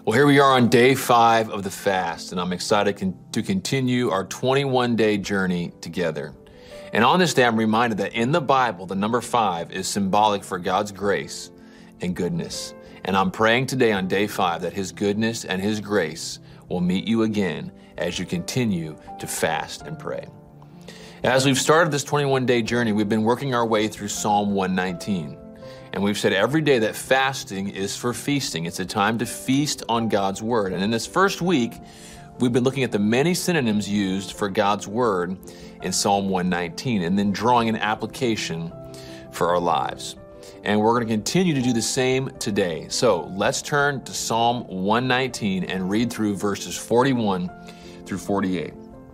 Well, here we are on day 5 of the fast, and I'm excited to continue our 21-day journey together. And on this day, I'm reminded that in the Bible, the number 5 is symbolic for God's grace and goodness. And I'm praying today on day 5 that His goodness and His grace will meet you again as you continue to fast and pray. As we've started this 21-day journey, we've been working our way through Psalm 119. And we've said every day that fasting is for feasting. It's a time to feast on God's Word. And in this first week, we've been looking at the many synonyms used for God's Word in Psalm 119 and then drawing an application for our lives. And we're going to continue to do the same today. So let's turn to Psalm 119 and read through verses 41 through 48.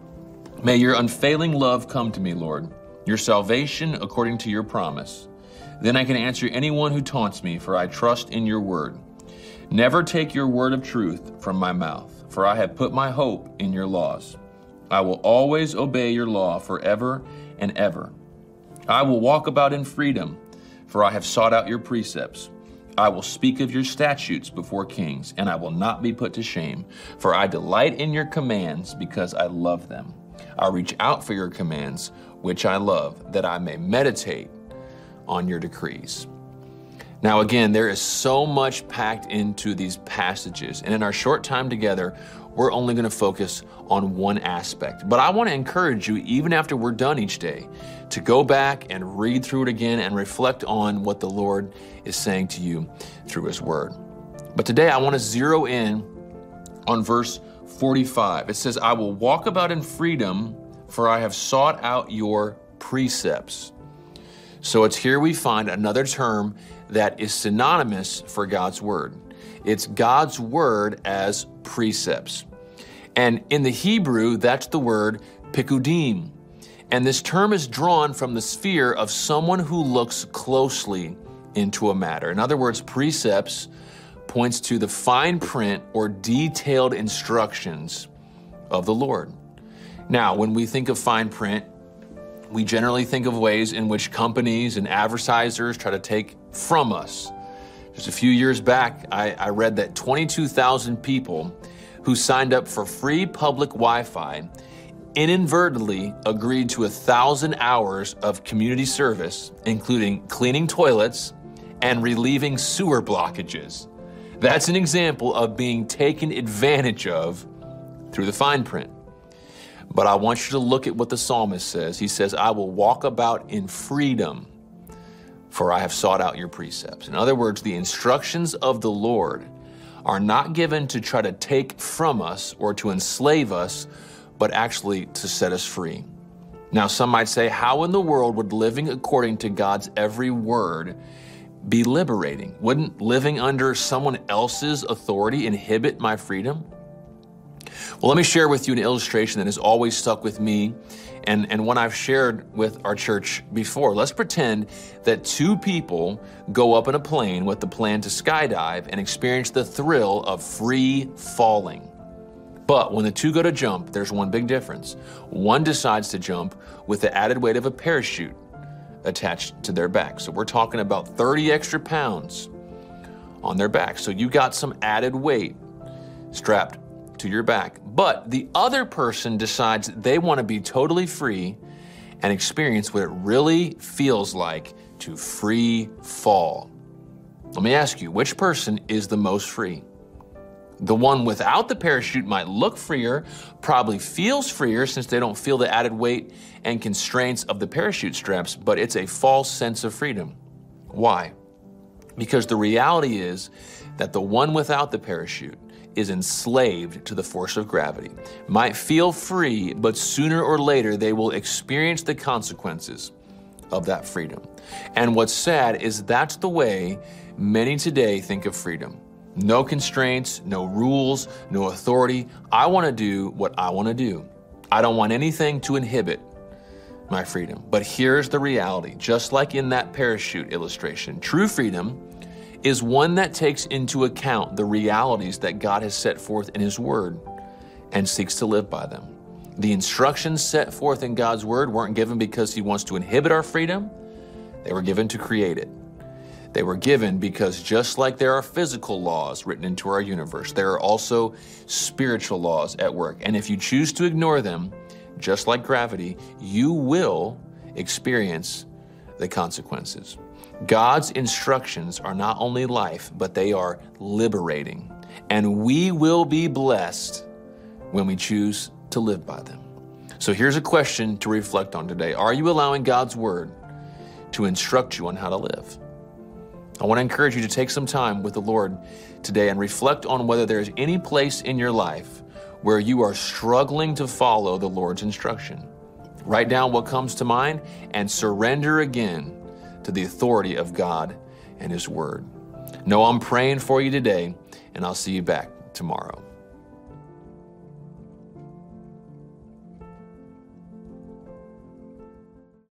May your unfailing love come to me, Lord, your salvation according to your promise. Then I can answer anyone who taunts me, for I trust in your word. Never take your word of truth from my mouth, for I have put my hope in your laws. I will always obey your law forever and ever. I will walk about in freedom, for I have sought out your precepts. I will speak of your statutes before kings, and I will not be put to shame, for I delight in your commands because I love them. I reach out for your commands, which I love, that I may meditate on your decrees. Now again, there is so much packed into these passages, and in our short time together, we're only going to focus on one aspect. But I want to encourage you, even after we're done each day, to go back and read through it again and reflect on what the Lord is saying to you through His Word. But today I want to zero in on verse 45. It says, I will walk about in freedom, for I have sought out your precepts. So it's here we find another term that is synonymous for God's Word. It's God's Word as precepts. And in the Hebrew, that's the word pikudim. And this term is drawn from the sphere of someone who looks closely into a matter. In other words, precepts points to the fine print or detailed instructions of the Lord. Now, when we think of fine print, we generally think of ways in which companies and advertisers try to take from us. Just a few years back, I read that 22,000 people who signed up for free public Wi-Fi inadvertently agreed to 1,000 hours of community service, including cleaning toilets and relieving sewer blockages. That's an example of being taken advantage of through the fine print. But I want you to look at what the psalmist says. He says, I will walk about in freedom, for I have sought out your precepts. In other words, the instructions of the Lord are not given to try to take from us or to enslave us, but actually to set us free. Now, some might say, how in the world would living according to God's every word be liberating? Wouldn't living under someone else's authority inhibit my freedom? Well, let me share with you an illustration that has always stuck with me and one I've shared with our church before. Let's pretend that 2 people go up in a plane with the plan to skydive and experience the thrill of free falling. But when the 2 go to jump, there's one big difference. One decides to jump with the added weight of a parachute attached to their back. So we're talking about 30 extra pounds on their back. So you got some added weight strapped to your back. But the other person decides they want to be totally free and experience what it really feels like to free fall. Let me ask you, which person is the most free? The one without the parachute might look freer, probably feels freer since they don't feel the added weight and constraints of the parachute straps, but it's a false sense of freedom. Why? Because the reality is that the one without the parachute is enslaved to the force of gravity, might feel free, but sooner or later they will experience the consequences of that freedom. And what's sad is that's the way many today think of freedom. No constraints, no rules, no authority. I want to do what I want to do. I don't want anything to inhibit my freedom. But here's the reality. Just like in that parachute illustration, true freedom is one that takes into account the realities that God has set forth in His Word and seeks to live by them. The instructions set forth in God's Word weren't given because He wants to inhibit our freedom. They were given to create it. They were given because just like there are physical laws written into our universe, there are also spiritual laws at work. And if you choose to ignore them, just like gravity, you will experience the consequences. God's instructions are not only life, but they are liberating. And we will be blessed when we choose to live by them. So here's a question to reflect on today. Are you allowing God's word to instruct you on how to live? I want to encourage you to take some time with the Lord today and reflect on whether there's any place in your life where you are struggling to follow the Lord's instruction. Write down what comes to mind and surrender again to the authority of God and His Word. Know I'm praying for you today, and I'll see you back tomorrow.